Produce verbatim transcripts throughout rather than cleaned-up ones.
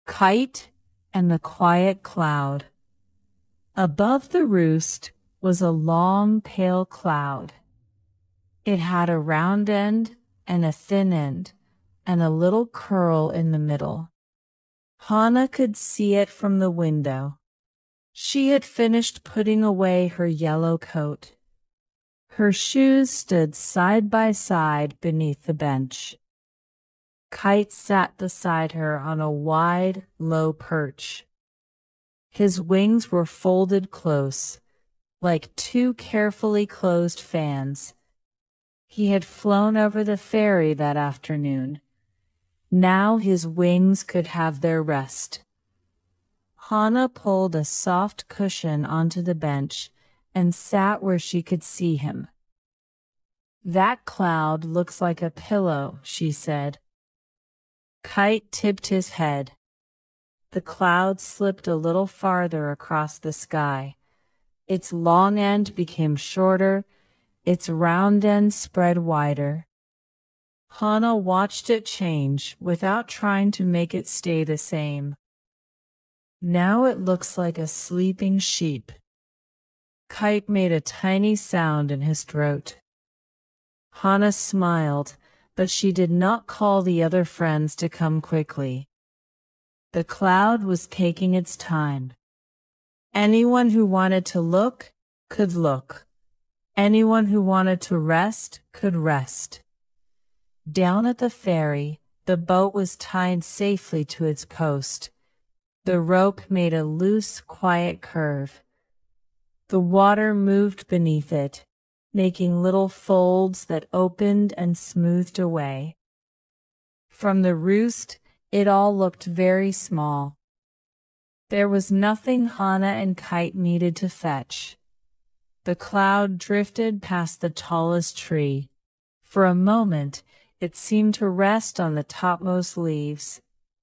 Kite and the Quiet Cloud. Above the roost was a long, pale cloud. It had a round end and a thin end, and a little curl in the middle. Hannah could see it from the window. She had finished putting away her yellow coat. Her shoes stood side by side beneath the bench. Kite sat beside her on a wide, low perch. His wings were folded close, like two carefully closed fans. He had flown over the ferry that afternoon. Now his wings could have their rest. Hannah pulled a soft cushion onto the bench and sat where she could see him. "That cloud looks like a pillow," she said. Kite tipped his head. The cloud slipped a little farther across the sky. Its long end became shorter, its round end spread wider. Hannah watched it change without trying to make it stay the same. Now it looks like a sleeping sheep. Kite made a tiny sound in his throat. Hannah smiled, but she did not call the other friends to come quickly. The cloud was taking its time. Anyone who wanted to look could look. Anyone who wanted to rest could rest. Down at the ferry, the boat was tied safely to its post. The rope made a loose, quiet curve. The water moved beneath it, making little folds that opened and smoothed away. From the roost, it all looked very small. There was nothing Hannah and Kite needed to fetch. The cloud drifted past the tallest tree. For a moment, it seemed to rest on the topmost leaves.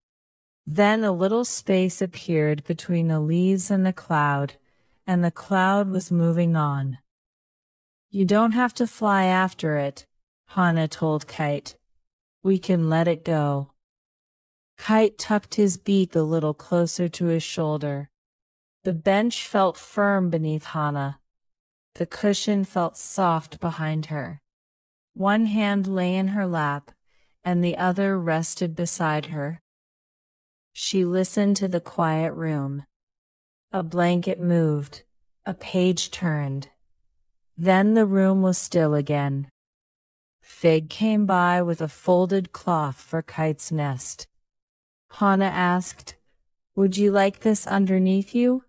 Then a little space appeared between the leaves and the cloud, and the cloud was moving on. "You don't have to fly after it," Hannah told Kite. "We can let it go." Kite tucked his beak a little closer to his shoulder. The bench felt firm beneath Hannah. The cushion felt soft behind her. One hand lay in her lap, and the other rested beside her. She listened to the quiet room. A blanket moved, a page turned. Then the room was still again. Fig came by with a folded cloth for Kite's nest. Hannah asked, "Would you like this underneath you?"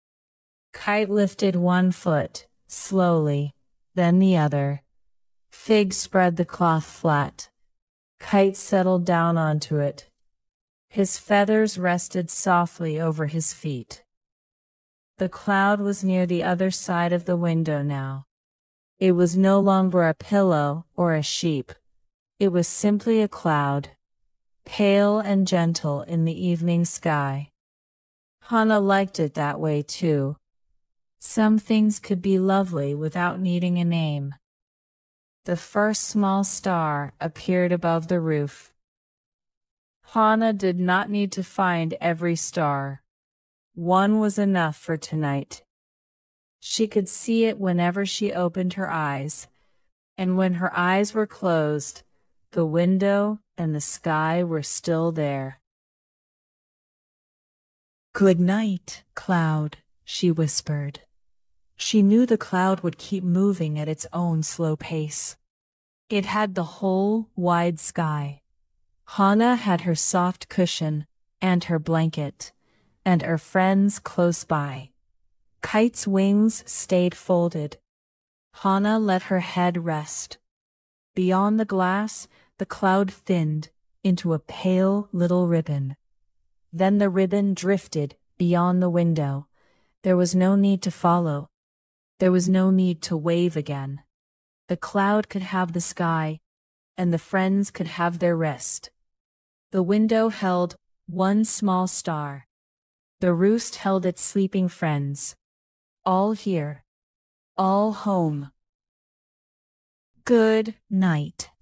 Kite lifted one foot, slowly, then the other. Fig spread the cloth flat. Kite settled down onto it. His feathers rested softly over his feet. The cloud was near the other side of the window now. It was no longer a pillow or a sheep. It was simply a cloud, pale and gentle in the evening sky. Hannah liked it that way too. Some things could be lovely without needing a name. The first small star appeared above the roof. Hannah did not need to find every star. One was enough for tonight. She could see it whenever she opened her eyes, and when her eyes were closed, the window and the sky were still there. "Good night, cloud," she whispered. She knew the cloud would keep moving at its own slow pace. It had the whole wide sky. Hannah had her soft cushion and her blanket, and her friends close by. Kite's wings stayed folded. Hannah let her head rest. Beyond the glass, the cloud thinned into a pale little ribbon. Then the ribbon drifted beyond the window. There was no need to follow. There was no need to wave again. The cloud could have the sky, and the friends could have their rest. The window held one small star. The roost held its sleeping friends. All here. All home. Good night.